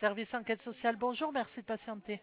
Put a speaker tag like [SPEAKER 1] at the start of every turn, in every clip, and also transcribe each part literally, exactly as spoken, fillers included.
[SPEAKER 1] Service enquête sociale, bonjour, merci de patienter.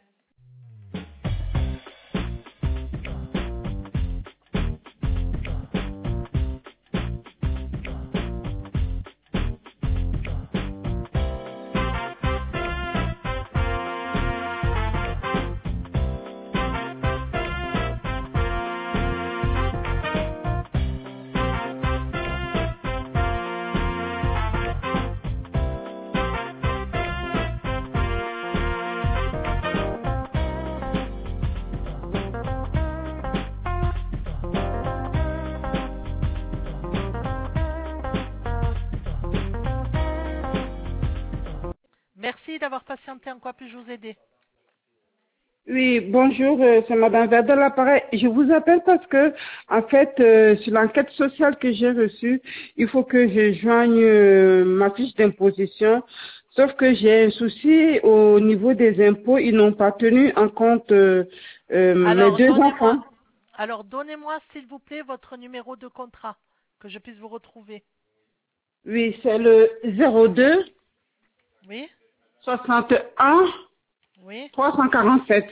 [SPEAKER 1] Merci d'avoir patienté, en quoi puis-je vous aider?
[SPEAKER 2] Oui, bonjour, euh, c'est Madame Verdun l'appareil. Je vous appelle parce que, en fait, euh, sur l'enquête sociale que j'ai reçue, il faut que je joigne euh, ma fiche d'imposition. Sauf que j'ai un souci au niveau des impôts, ils n'ont pas tenu en compte euh, euh, mes
[SPEAKER 1] Alors,
[SPEAKER 2] deux
[SPEAKER 1] donnez-moi,
[SPEAKER 2] enfants.
[SPEAKER 1] alors donnez-moi, s'il vous plaît, votre numéro de contrat, que je puisse vous retrouver.
[SPEAKER 2] Oui, c'est le zéro deux
[SPEAKER 1] Oui,
[SPEAKER 2] soixante et un
[SPEAKER 1] oui.
[SPEAKER 2] trois cent quarante-sept.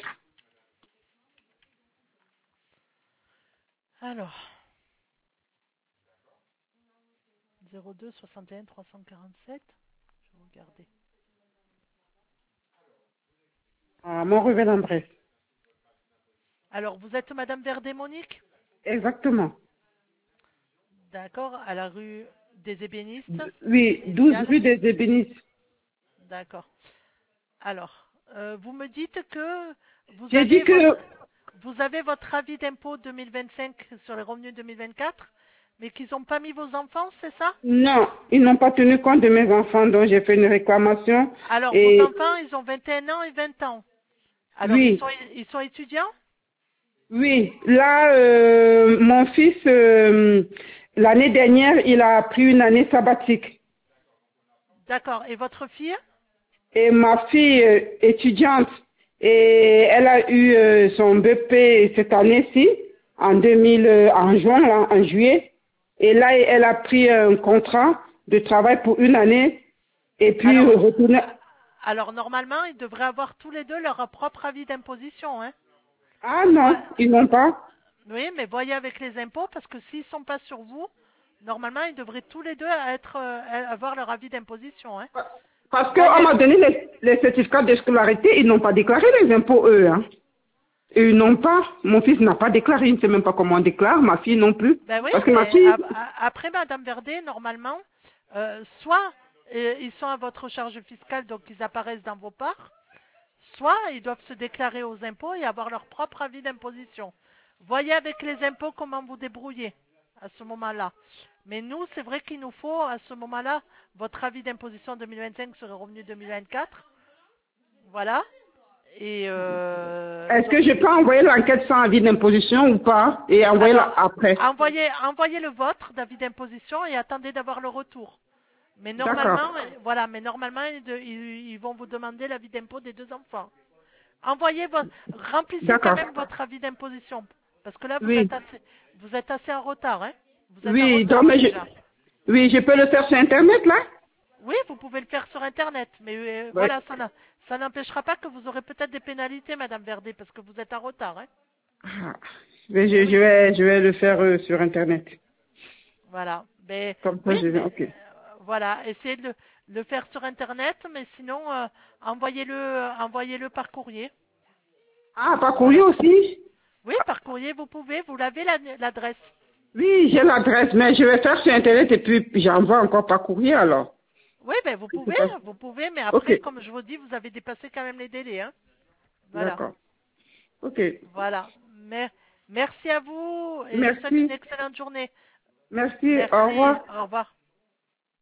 [SPEAKER 1] Alors, zéro deux soixante et un trois cent quarante-sept. Je vais regarder.
[SPEAKER 2] À Mont-Revel-en-Bresse.
[SPEAKER 1] Alors, vous êtes Madame Verdé-Monique?
[SPEAKER 2] Exactement.
[SPEAKER 1] D'accord, à la rue des ébénistes,
[SPEAKER 2] Oui, douze
[SPEAKER 1] initiale.
[SPEAKER 2] rue des Ébénistes.
[SPEAKER 1] D'accord. Alors, euh, vous me dites que vous
[SPEAKER 2] J'ai dit
[SPEAKER 1] avez
[SPEAKER 2] que
[SPEAKER 1] votre, vous avez votre avis d'impôt deux mille vingt-cinq sur les revenus deux mille vingt-quatre, mais qu'ils n'ont pas mis vos enfants, c'est ça?
[SPEAKER 2] non, ils n'ont pas tenu compte de mes enfants, donc j'ai fait une réclamation.
[SPEAKER 1] Alors, vos
[SPEAKER 2] Et
[SPEAKER 1] enfants, ils ont vingt et un ans et vingt ans. Alors, ils
[SPEAKER 2] oui,
[SPEAKER 1] sont, ils sont étudiants?
[SPEAKER 2] oui, là, euh, mon fils, euh, l'année dernière, il a pris une année sabbatique.
[SPEAKER 1] D'accord. Et votre fille?
[SPEAKER 2] Et ma fille euh, étudiante, et elle a eu euh, son B P cette année-ci, en deux mille, euh, en juin, là, en juillet. Et là, elle a pris un contrat de travail pour une année, et puis
[SPEAKER 1] Alors,
[SPEAKER 2] euh, retourner.
[SPEAKER 1] alors normalement, ils devraient avoir tous les deux leur propre avis d'imposition, hein.
[SPEAKER 2] Ah non,
[SPEAKER 1] Voi-
[SPEAKER 2] ils n'ont pas.
[SPEAKER 1] Oui, mais voyez avec les impôts, parce que s'ils sont pas sur vous, normalement, ils devraient tous les deux être, euh, avoir leur avis d'imposition, hein.
[SPEAKER 2] Parce qu'on
[SPEAKER 1] Voyez,
[SPEAKER 2] m'a donné les, les certificats de scolarité, ils n'ont pas déclaré les impôts, eux. Hein. Ils n'ont pas. Mon fils n'a pas déclaré, il ne sait même pas comment on déclare, ma fille non plus.
[SPEAKER 1] ben oui,
[SPEAKER 2] Parce que ma
[SPEAKER 1] mais
[SPEAKER 2] fille,
[SPEAKER 1] ap- a- après, Madame Verdet, normalement, euh, soit euh, ils sont à votre charge fiscale, donc ils apparaissent dans vos parts, soit ils doivent se déclarer aux impôts et avoir leur propre avis d'imposition. Voyez avec les impôts comment vous débrouillez à ce moment-là. Mais nous, c'est vrai qu'il nous faut à ce moment-là votre avis d'imposition deux mille vingt-cinq sur le revenu deux mille vingt-quatre. Voilà. Et euh,
[SPEAKER 2] est-ce que
[SPEAKER 1] donc,
[SPEAKER 2] je peux envoyer l'enquête sans avis d'imposition ou pas et envoyer la
[SPEAKER 1] alors,
[SPEAKER 2] après?
[SPEAKER 1] envoyez, envoyez le vôtre d'avis d'imposition et attendez d'avoir le retour. Mais
[SPEAKER 2] D'accord,
[SPEAKER 1] normalement, euh, voilà, mais normalement, ils, de- ils- ils vont vous demander l'avis d'impôt des deux enfants. Envoyez votre, remplissez quand
[SPEAKER 2] d'accord.
[SPEAKER 1] même votre avis d'imposition, parce que là, vous
[SPEAKER 2] Oui,
[SPEAKER 1] êtes assez, vous êtes assez en retard, hein. Vous êtes en
[SPEAKER 2] oui, donc,
[SPEAKER 1] retard
[SPEAKER 2] mais je,
[SPEAKER 1] déjà.
[SPEAKER 2] oui, je peux le faire sur Internet, là?
[SPEAKER 1] Oui, vous pouvez le faire sur Internet, mais euh,
[SPEAKER 2] Oui.
[SPEAKER 1] voilà, ça n'a- ça n'empêchera pas que vous aurez peut-être des pénalités, Madame Verdet, parce que vous êtes en retard, hein.
[SPEAKER 2] Ah, mais
[SPEAKER 1] Eh
[SPEAKER 2] je, je
[SPEAKER 1] oui,
[SPEAKER 2] vais, je vais le faire euh, sur Internet.
[SPEAKER 1] voilà. Mais
[SPEAKER 2] Comme ça,
[SPEAKER 1] oui,
[SPEAKER 2] je vais,
[SPEAKER 1] mais
[SPEAKER 2] ok.
[SPEAKER 1] euh, voilà, essayez de le, le faire sur Internet, mais sinon, euh, envoyez-le, euh, envoyez-le par courrier.
[SPEAKER 2] Ah, par courrier
[SPEAKER 1] Voilà.
[SPEAKER 2] aussi?
[SPEAKER 1] Oui, par courrier, vous pouvez, vous l'avez la- l'adresse.
[SPEAKER 2] Oui, j'ai l'adresse, mais je vais faire sur Internet et puis j'envoie encore par courrier alors.
[SPEAKER 1] Oui, ben vous
[SPEAKER 2] Je sais
[SPEAKER 1] pouvez,
[SPEAKER 2] pas.
[SPEAKER 1] vous pouvez, mais
[SPEAKER 2] Ok,
[SPEAKER 1] après, comme je vous dis, vous avez dépassé quand même les délais, hein. Voilà,
[SPEAKER 2] d'accord. Ok.
[SPEAKER 1] voilà. Mer- Merci à vous et je vous souhaite une
[SPEAKER 2] Merci.
[SPEAKER 1] excellente journée.
[SPEAKER 2] Merci. Au
[SPEAKER 1] Merci,
[SPEAKER 2] revoir.
[SPEAKER 1] au revoir.